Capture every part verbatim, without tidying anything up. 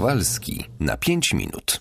Kowalski na pięć minut.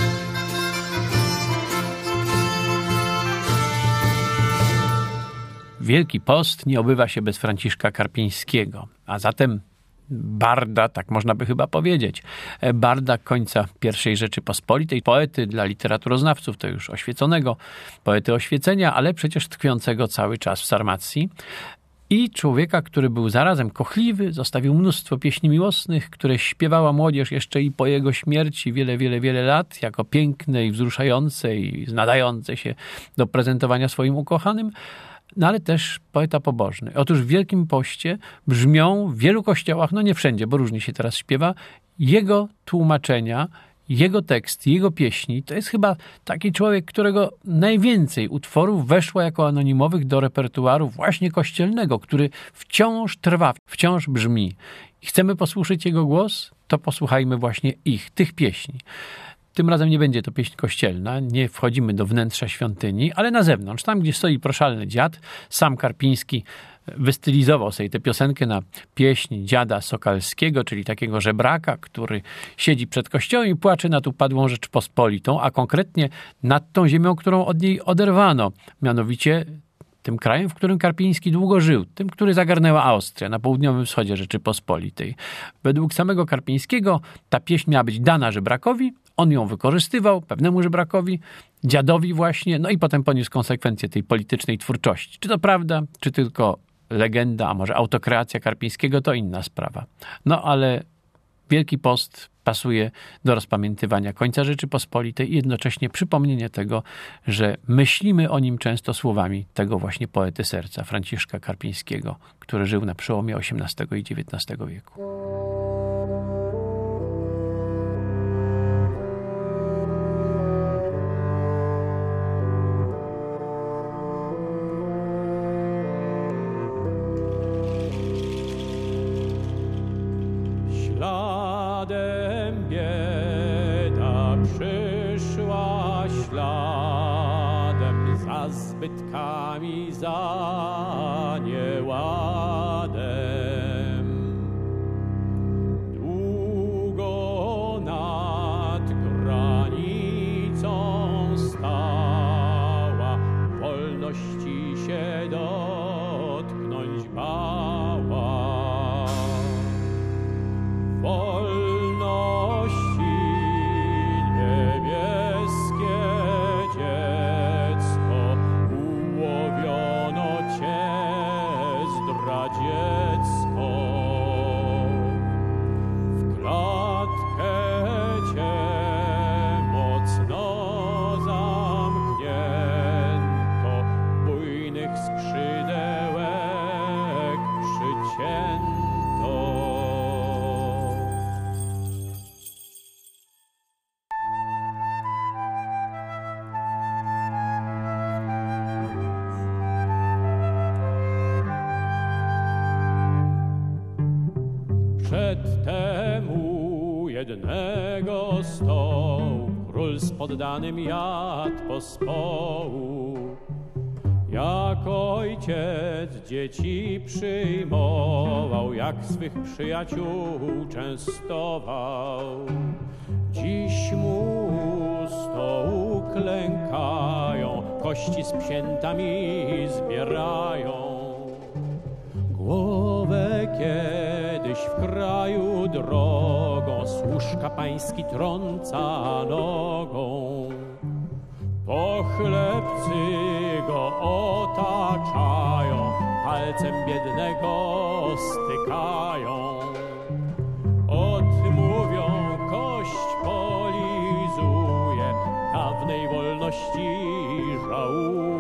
Wielki Post nie obywa się bez Franciszka Karpińskiego, a zatem barda, tak można by chyba powiedzieć, barda końca pierwszej Rzeczypospolitej, poety dla literaturoznawców, to już oświeconego, poety oświecenia, ale przecież tkwiącego cały czas w Sarmacji. I człowieka, który był zarazem kochliwy, zostawił mnóstwo pieśni miłosnych, które śpiewała młodzież jeszcze i po jego śmierci wiele, wiele, wiele lat, jako piękne i wzruszające i nadające się do prezentowania swoim ukochanym, no ale też poeta pobożny. Otóż w Wielkim Poście brzmią w wielu kościołach, no nie wszędzie, bo różnie się teraz śpiewa, jego tłumaczenia, jego tekst, jego pieśni. To jest chyba taki człowiek, którego najwięcej utworów weszło jako anonimowych do repertuaru właśnie kościelnego, który wciąż trwa, wciąż brzmi. I chcemy posłuchać jego głos? To posłuchajmy właśnie ich, tych pieśni. Tym razem nie będzie to pieśń kościelna, nie wchodzimy do wnętrza świątyni, ale na zewnątrz, tam gdzie stoi proszalny dziad, sam Karpiński wystylizował sobie tę piosenkę na pieśń dziada Sokalskiego, czyli takiego żebraka, który siedzi przed kościołem i płacze nad upadłą Rzeczpospolitą, a konkretnie nad tą ziemią, którą od niej oderwano, mianowicie tym krajem, w którym Karpiński długo żył, tym, który zagarnęła Austria na południowym wschodzie Rzeczypospolitej. Według samego Karpińskiego ta pieśń miała być dana żebrakowi, on ją wykorzystywał, pewnemu żebrakowi, dziadowi właśnie, no i potem poniósł konsekwencje tej politycznej twórczości. Czy to prawda, czy tylko legenda, a może autokreacja Karpińskiego, to inna sprawa. No ale Wielki Post pasuje do rozpamiętywania końca Rzeczypospolitej i jednocześnie przypomnienie tego, że myślimy o nim często słowami tego właśnie poety serca, Franciszka Karpińskiego, który żył na przełomie osiemnastego i dziewiętnastego wieku. Śladem bieda przyszła, śladem za zbytkami, za nieładem. Długo nad granicą stała, wolności się dotknąć bała. Wolności niebieskie dziecko, ułowiono cię, zdradziecko. W klatkę cię mocno zamknięto, bujnych skrzydełek przycięto. Przed temu jednego stołu król z poddanym jadł pospołu. Jak ojciec dzieci przyjmował, jak swych przyjaciół częstował. Dziś mu u stołu klękają, kości z psiętami zbierają. Głowę kiedyś w kraju drogą służka pański trąca nogą. Pochlebcy go otaczają, palcem biednego stykają. Odmówią, kość polizuje, dawnej wolności żałuje.